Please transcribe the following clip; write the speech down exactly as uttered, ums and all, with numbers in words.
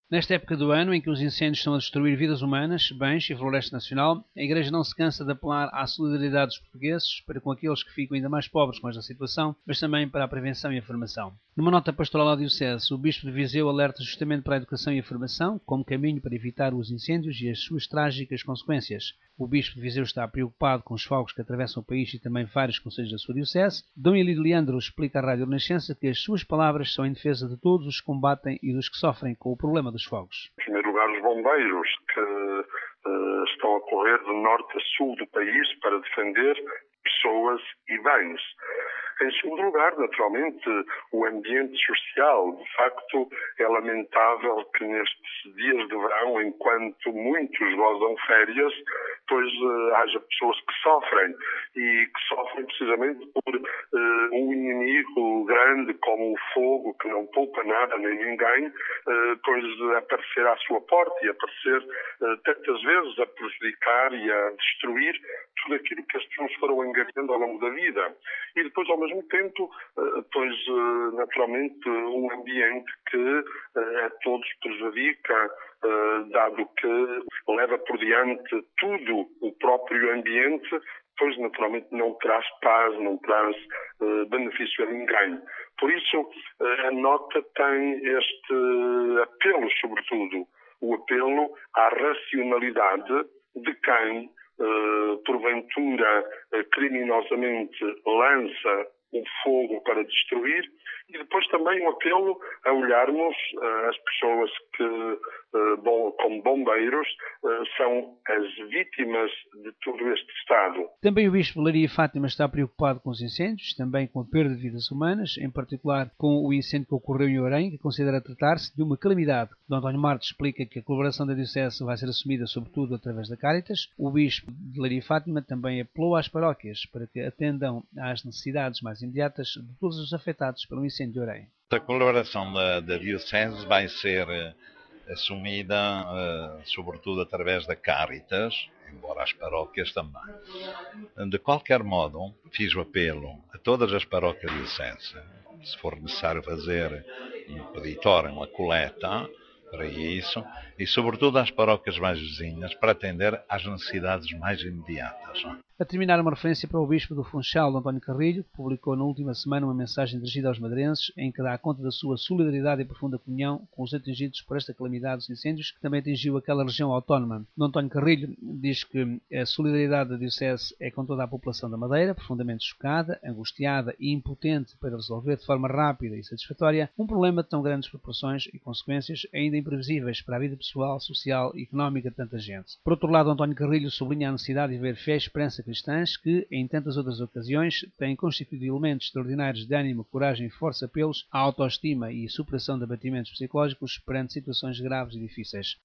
Nesta época do ano em que os incêndios estão a destruir vidas humanas, bens e floresta nacional, a Igreja não se cansa de apelar à solidariedade dos portugueses para com aqueles que ficam ainda mais pobres com esta situação, mas também para a prevenção e a formação. Numa nota pastoral à Diocese, o Bispo de Viseu alerta justamente para a educação e a formação como caminho para evitar os incêndios e as suas trágicas consequências. O Bispo de Viseu está preocupado com os fogos que atravessam o país e também vários concelhos da sua Diocese. Dom Elídio Leandro explica à Rádio Renascença que as suas palavras são em defesa de todos os que combatem e dos que sofrem com o problema dos fogos. Em primeiro lugar, os bombeiros que uh, estão a correr de norte a sul do país para defender pessoas e bens. Em segundo lugar, naturalmente, o ambiente social. De facto, é lamentável que nestes dias de verão, enquanto muitos gozam férias, pois uh, haja pessoas que sofrem e que sofrem precisamente por uh, um inimigo grande como o fogo, que não poupa nada nem ninguém, uh, pois aparecer à sua porta e aparecer uh, tantas vezes a prejudicar e a destruir tudo aquilo que as pessoas foram angariando ao longo da vida. E depois, ao mesmo tempo, uh, pois uh, naturalmente um ambiente que uh, a todos prejudica, Uh, dado que leva por diante tudo o próprio ambiente, pois naturalmente não traz paz, não traz uh, benefício a ninguém. Por isso, uh, a nota tem este apelo, sobretudo, o apelo à racionalidade de quem, uh, porventura, uh, criminosamente lança o fogo para destruir, e depois também um apelo a olharmos uh, as pessoas que, uh, bom, como bombeiros, uh, são as vítimas de todo este Estado. Também o Bispo de Leiria e Fátima está preocupado com os incêndios, também com a perda de vidas humanas, em particular com o incêndio que ocorreu em Orém, que considera tratar-se de uma calamidade. Dom António Martos explica que a colaboração da Diocese vai ser assumida sobretudo através da Cáritas. O Bispo de Leiria e Fátima também apelou às paróquias para que atendam às necessidades mais imediatas de todos os afetados pelo incêndio de Orém. A colaboração da, da Diocese vai ser uh, assumida uh, sobretudo através da Cáritas, embora as paróquias também. De qualquer modo, fiz o apelo a todas as paróquias dioceses, se for necessário fazer um peditório, uma coleta para isso, e sobretudo às paróquias mais vizinhas, para atender às necessidades mais imediatas. A terminar, uma referência para o Bispo do Funchal, António Carrilho, que publicou na última semana uma mensagem dirigida aos madeirenses, em que dá conta da sua solidariedade e profunda comunhão com os atingidos por esta calamidade dos incêndios, que também atingiu aquela região autónoma. Dom António Carrilho diz que a solidariedade da Diocese é com toda a população da Madeira, profundamente chocada, angustiada e impotente para resolver de forma rápida e satisfatória um problema de tão grandes proporções e consequências ainda imprevisíveis para a vida pessoal, social e económica de tanta gente. Por outro lado, António Carrilho sublinha a necessidade de ver fé e esperança cristãs que, em tantas outras ocasiões, têm constituído elementos extraordinários de ânimo, coragem e força apelos à autoestima e superação de abatimentos psicológicos perante situações graves e difíceis.